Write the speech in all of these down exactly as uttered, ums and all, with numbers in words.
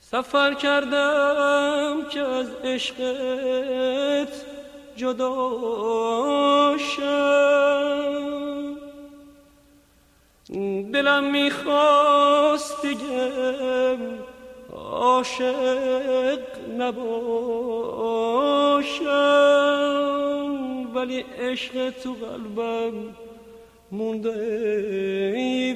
سفر کردم که از عشقت جدا شم، دلم میخواست دیگه عاشق نباشم، ولی عشق تو قلبم مونده ای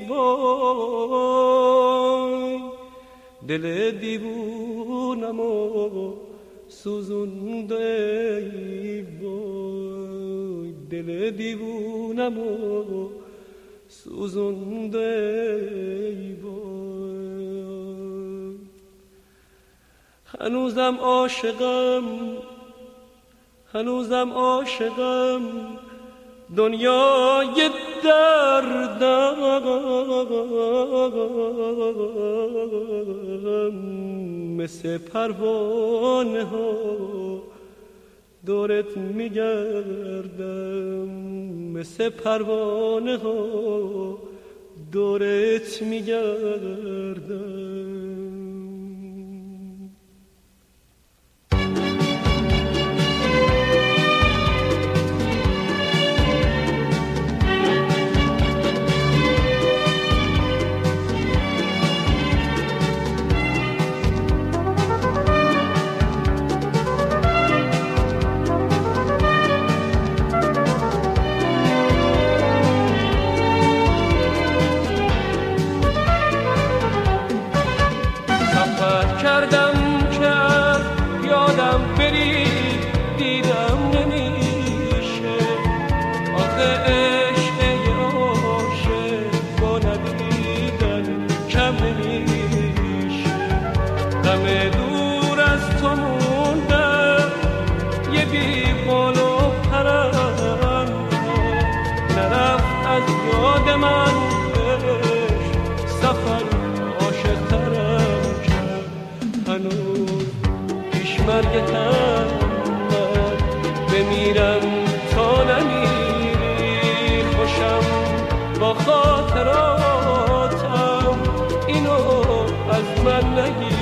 وای، دل دیوونم و سوزونده ای وای، دل دیوونم و سوزونده ای وای. هنوزم عاشقم، هنوزم عاشقم، دنیای دردم، مثل پروانه ها دورت میگردم، مثل پروانه ها دورت میگردم. مرگتم من بمیرم تا نمیری، خوشم با خاطراتم، اینو از من نگیری.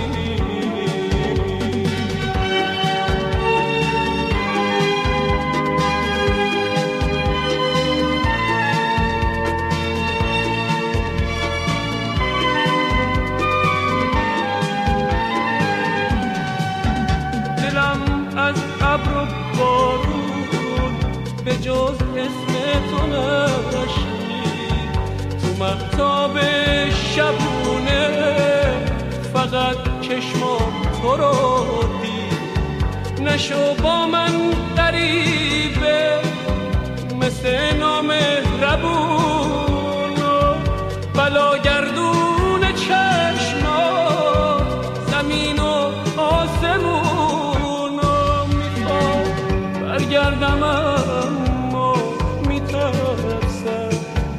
به جز اسم تو نشنید تو مهتاب شبونه، فقط چشمام تو رو دید. نشو با من غریبه مثل نامهربون، بلا گردون چشمات زمین و آسمون، میخوام برگردم اما میترسم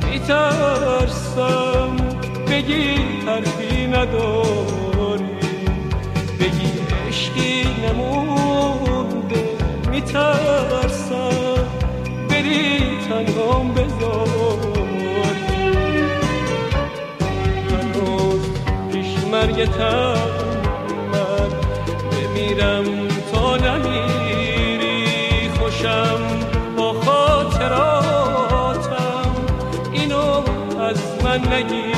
میترسم، بگی حرفی نداری، بگی عشقی نمونده، میترسم بری تنهام بذاری. هنوز پیش مرگتم من بمیرم تا نمیری، خوشم با خاطراتم، اینو از من نگیری.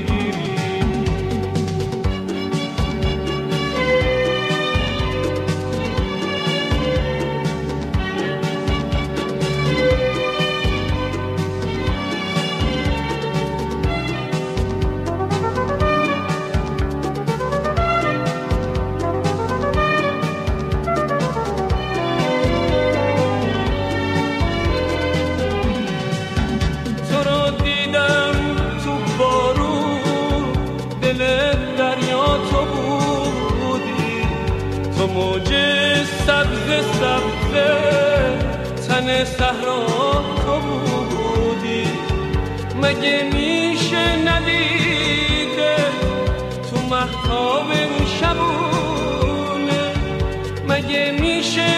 موج سبز سبز تن صحرا تو بودی، مگه میشه ندیده تو مهتاب شبونه، مگه میشه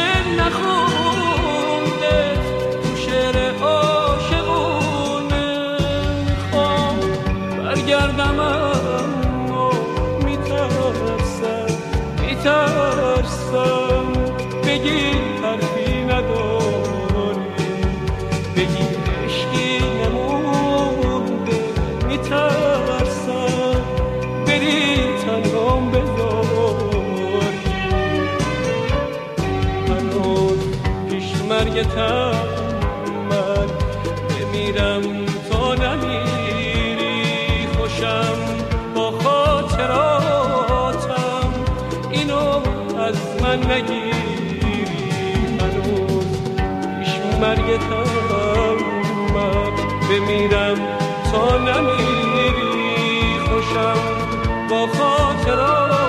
نخونده تو شعر عاشقونه. میخوام برگردم اما میترسم میترسم بگی حرفی نداری، بگی عشقی نمونده، میترسم بری تنهام بذاری. هنوز پیش مرگتم من بمیرم تا نمیری، خوشم با خاطراتم اینو از من نگیری. هنوز پیش مرگتم من بمیرم تا نمیری، خوشم با خاطراتم